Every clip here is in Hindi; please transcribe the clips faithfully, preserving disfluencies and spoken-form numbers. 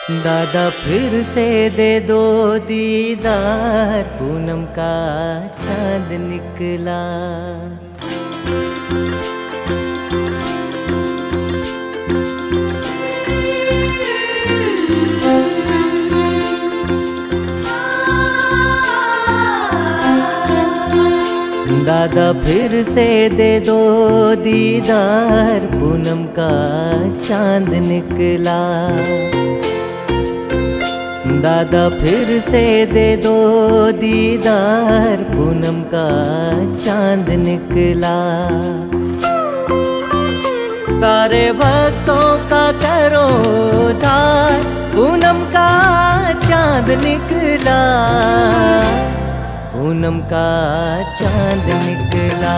दादा फिर से दे दो दीदार, पूनम का चांद निकला। दादा फिर से दे दो दीदार, पूनम का चांद निकला। दादा फिर से दे दो दीदार, पूनम का चांद निकला। सारे भक्तों का करो उद्धार, पूनम का चांद निकला। पूनम का चांद निकला,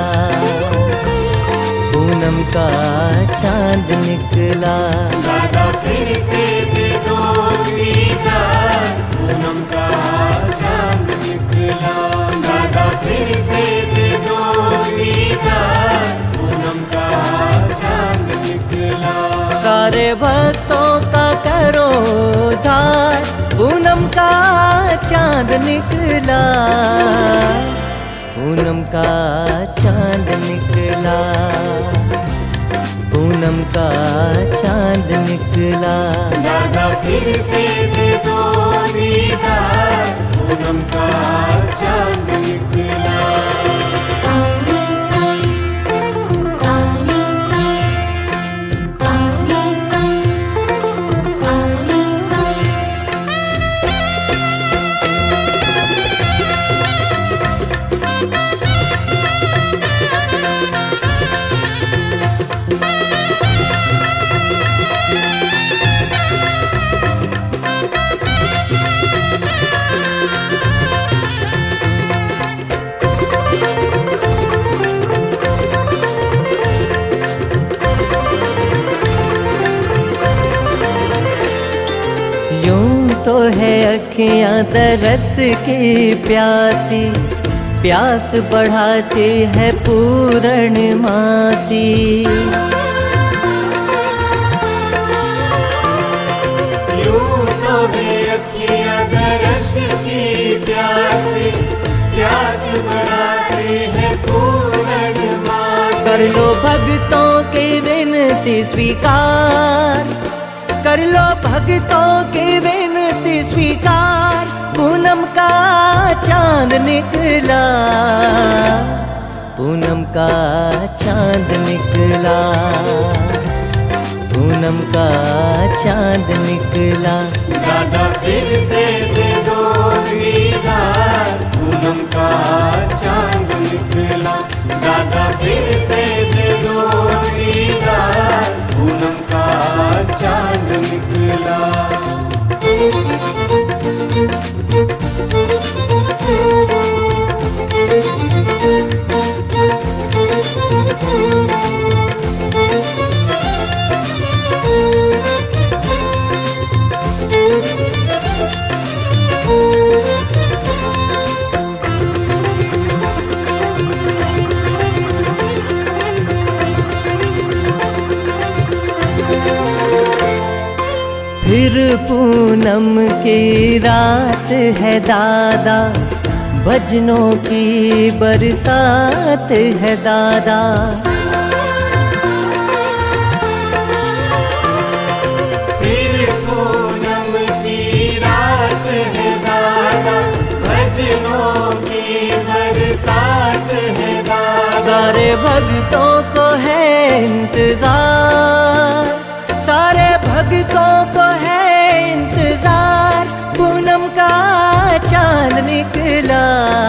पूनम का चांद निकला। दादा फिर से दे दो दीदार, पूनम का चांद निकला। दादा फिर से दे दो दीदार, पूनम का चांद निकला। सारे भक्तों का करो उद्धार, पूनम का चांद निकला। पूनम का चांद निकला, पूनम का चांद निकला। दादा फिर से दे दो दीदार, पूनम का चांद निकला। यूं तो है अखियां तरस की प्यासी, प्यास बढ़ाती है पूर्णमासी। यूं तो है अखियां तरस की प्यासी, प्यास बढ़ाती है पूर्णमासी। कर लो भक्तों की विनती स्वीकार, कर लो भक्तों की विनती स्वीकार। पूनम का चांद निकला, पूनम का चांद निकला, पूनम का चांद निकला। दादा फिर से दे दो दीदार, पूनम का चांद निकला। दादा फिर से दे दो दीदार, पूनम का चांद निकला। फिर पूनम की रात है दादा, भजनों की बरसात है दादा। फिर पूनम की रात है दादा, भजनों की बरसात है दादा। सारे भक्तों को है इंतजार, सारे भक्तों को है इंतजार। पूनम का चांद निकला,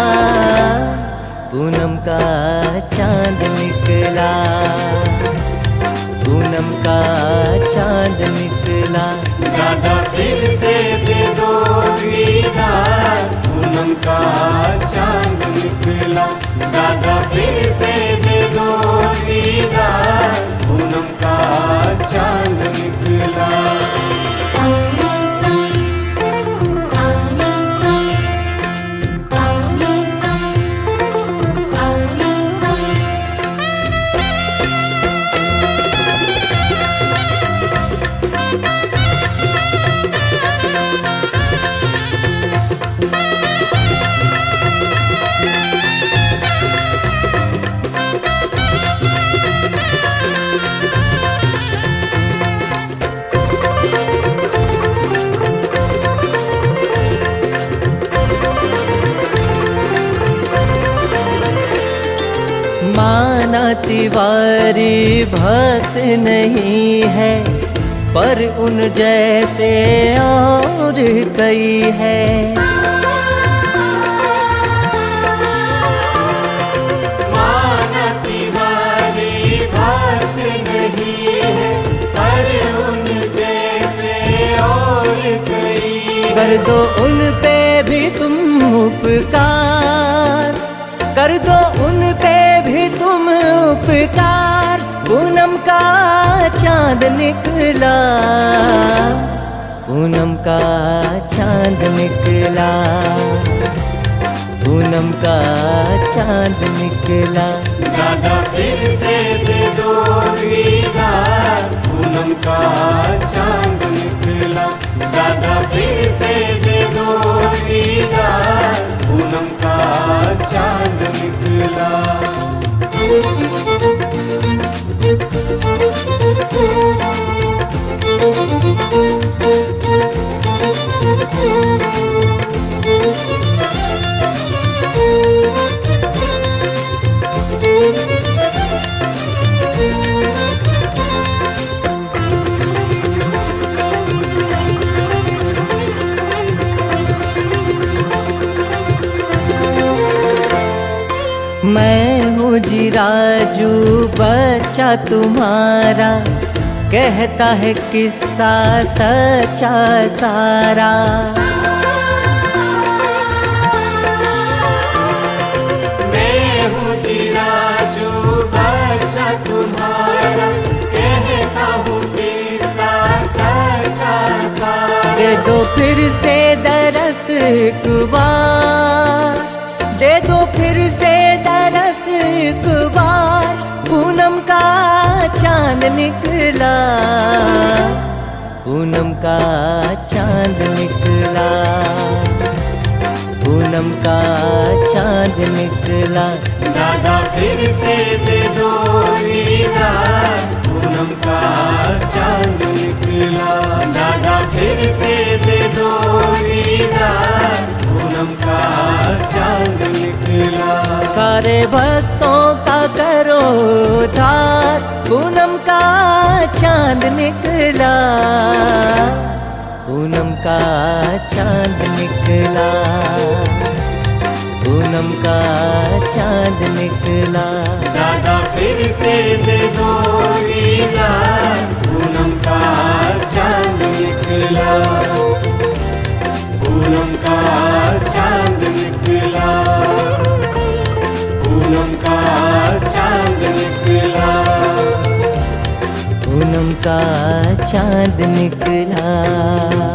पूनम का चांद निकला, पूनम का चांद निकला। दादा फिर से दे दो दीदार, पूनम का चांद निकला। दादा फिर से दे दो दीदार, पूनम का चांद निकला। तिवारी भक्त नहीं है, पर उन जैसे और कई है। माना तिवारी भक्त नहीं है, पर उन जैसे और कई। कर दो उन पे भी तुम उपकार, कर दो उन पे भी तुम उपकार। पूनम का चांद निकला, पूनम का चांद निकला, पूनम का चांद निकला। दादा फिर से दे दो दीदार, पूनम का चांद निकला। दादा फिर से दे दो दीदार, पूनम का चांद निकला। मैं हूँ जी राजू बच्चा तुम्हारा, कहता है किस्सा सच्चा सारा। मैं हूँ जी राजू बच्चा तुम्हारा, कहता हूँ किस्सा सच्चा सारा। दे दो फिर से दरस एक बार, दे दो फिर से दरस एक बार। पूनम का चांद निकला, पूनम का चांद निकला, पूनम का चांद निकला। दादा फिर से दे दो दीदार, पूनम का चांद निकला। दादा फिर से दे दो दीदार, पूनम का चांद निकला। सारे भक्तों का करो उद्धार, पूनम का चांद निकला, पूनम का चांद निकला, पूनम का चांद निकला। दादा फिर से दे दो दीदार, पूनम का चांद निकला। पूनम का चांद निकला, पूनम का चांद निकला। पूनम का चांद निकला।